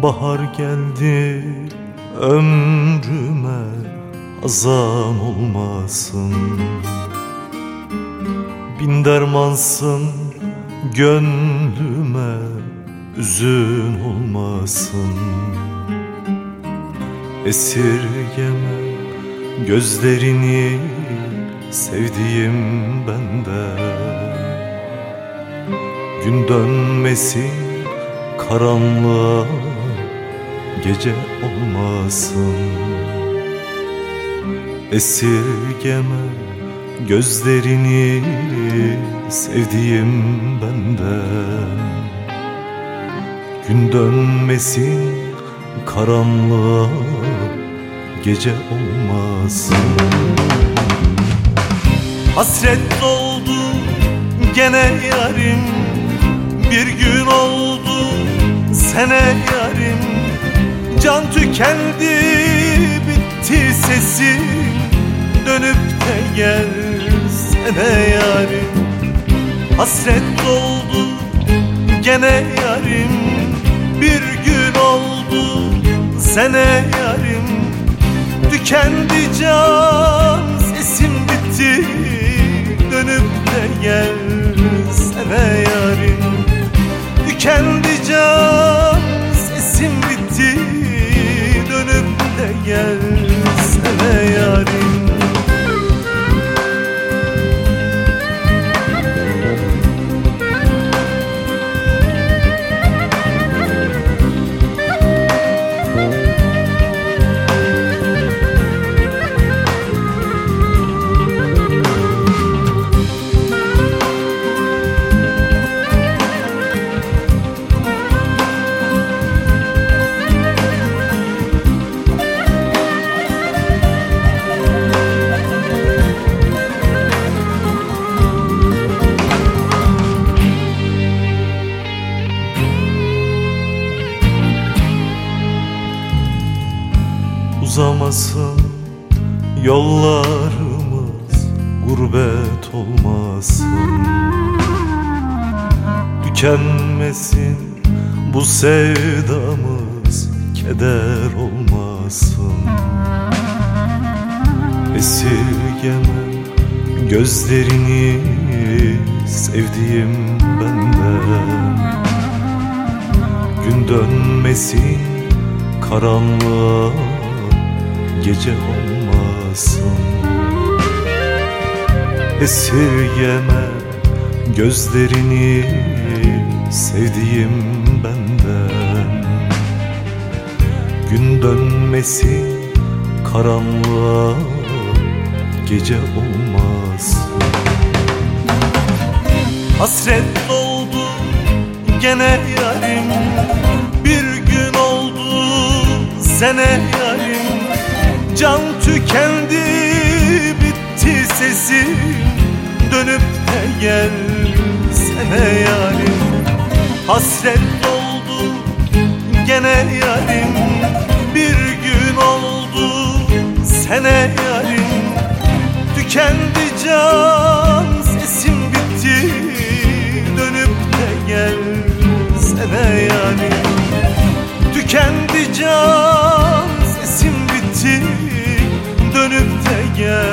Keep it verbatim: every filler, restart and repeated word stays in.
Bahar geldi ömrüme, hazan olmasın. Bin dermansın gönlüme, üzün olmasın. Esirgeme gözlerini, sevdiğim bende. Gün dönmesin karanlığa, gece olmasın. Esirgeme gözlerini, sevdiğim benden. Gün dönmesin karanlığa, gece olmasın. Hasret doldu gene yarim, bir gün oldu sene yarim. Can tükendi, bitti sesim, dönüp de gelsene yarim. Hasret doldu gene yarim, bir gün oldu sene yarim. Tükendi can, sesim bitti, dönüp de gelsene yarim. Tükendi can, sesim bitti, dönüp de gelsene yarim. Uzamasın yollarımız, gurbet olmasın. Tükenmesin bu sevdamız, keder olmasın. Esirgeme gözlerini, sevdiğim benden. Gün dönmesin karanlığa, gece olmasın. Esirgeme gözlerini, sevdiğim benden. Gün dönmesin karanlığa, gece olmasın. Hasret doldu gene yarim, bir gün oldu sene yarim. Can tükendi, bitti sesim, dönüp de gelsene yarim. Hasret doldu gene yarim, bir gün oldu sene yarim. Tükendi can, sesim bitti, dönüp de gelsene yarim. Tükendi can, sesim bitti, dönüp de gel.